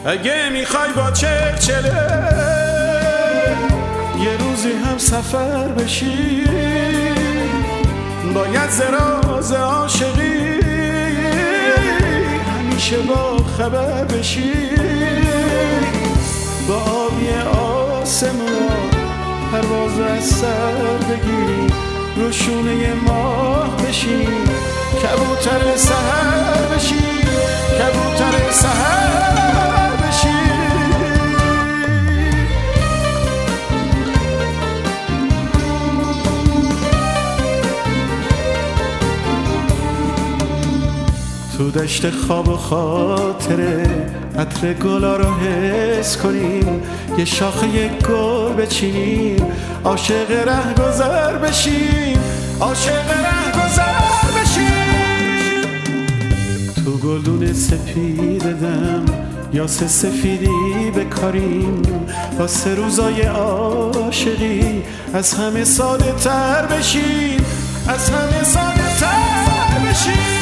اگه میخوای با چلچله یه روزی هم سفر بشی، باید زراز عاشقی همیشه با خبر بشی. با آبی آسمون پرواز از سر بگیری، رو شونه ماه بشی، کبوتر سحر بشی، کبوتر سحر بشی. تو دشت خواب و خاطره عطر گلا رو حس کنیم، یه شاخه یک گل بچینیم، عاشق رهگذر بشیم، عاشق رهگذر بشیم. تو گلدون سپید دم یاس سفیدی بکاریم، واسه روزای عاشقی از همه ساده تر بشیم، از همه ساده تر بشیم.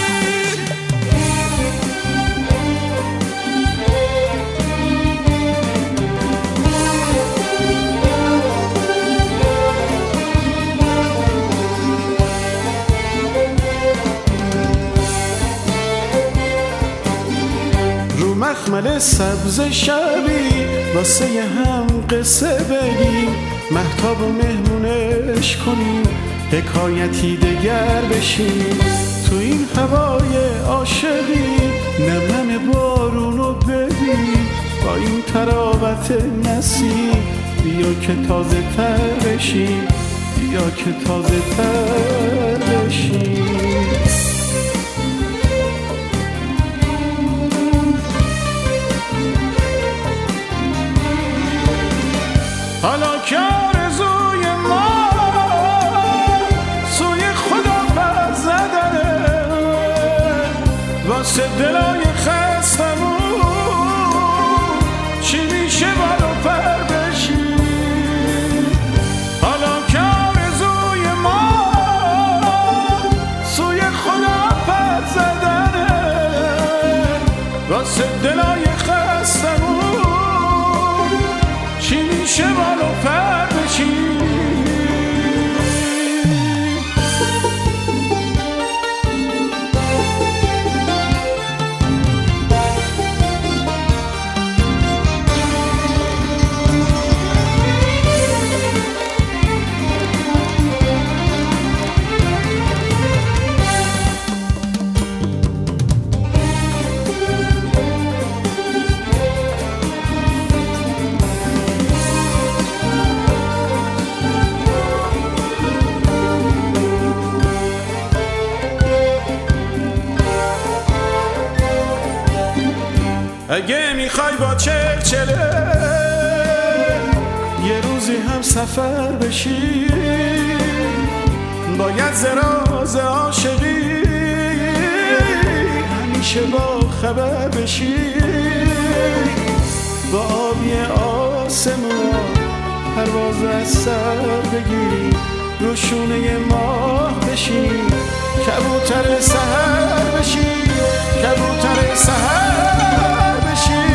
مخمل سبز شبی واسه یه هم قصه بگیم، مهتاب و مهمونش کنیم، حکایتی دگر بشیم. تو این هوای عاشقی نمن بارونو ببین، با این تراوت نسیم بیا که تازه تر بشیم، بیا که تازه تر بشیم. حالا که آرزوی ما سوی خدا پر زدنه، واسه دلای خستمون چی میشه بالا پر بشیم. حالا که آرزوی ما سوی خدا پر زدنه، واسه دلای خستمون چی میشه بالا پر بشیم. اگه میخوای با چلچله یه روزی هم سفر بشی، باید زراز عاشقی همیشه با خبر بشی. با آبی آسمون پرواز از سر بگیری، رو شونه ماه بشی، کبوتر سحر بشی، کبوتر سحر بشی.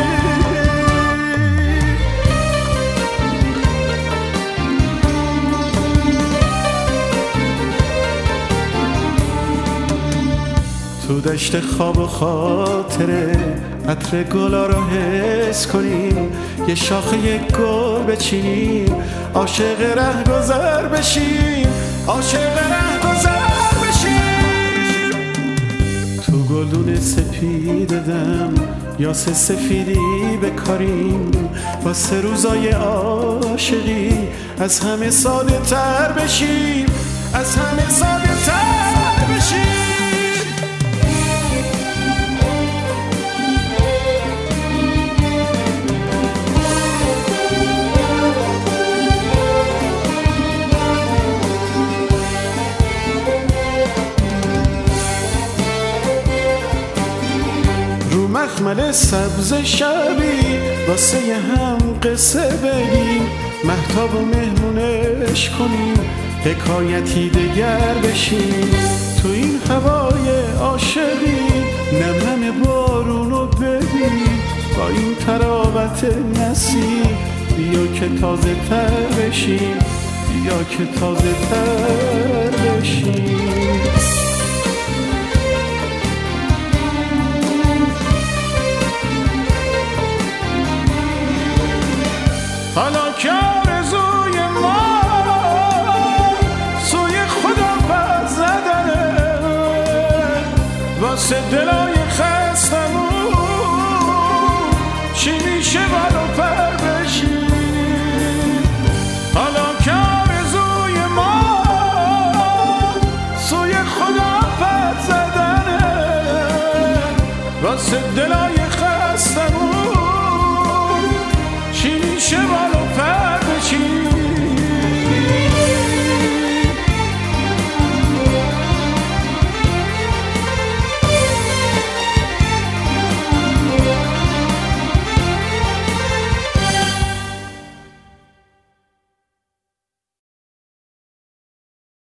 تو دشت خواب و خاطره عطر گلا رو حس کنیم، یه شاخه یک گل بچینیم، عاشق رهگذر بشیم، عاشق رهگذر بشیم. تو گلدون سپید دم یاس سفیدی بکاریم، واسه روزای عاشقی از همه ساده تر بشیم، از همه ساده تر بشیم. مخمل سبز شبی واسه یه هم قصه بگیم، مهتاب و مهمونش کنیم، حکایتی دگر بشیم. تو این هوای عاشقی نمن بارونو ببین، با این تراوت تحت نسیم، بیا که تازه تر بشیم، بیا که تازه تر بشیم. حالا که آرزوی ما سوی خدا پر زدنه، واسه دلای خستمون چی میشه برا پر بشیم. حالا که آرزوی ما سوی خدا پر زدنه، واسه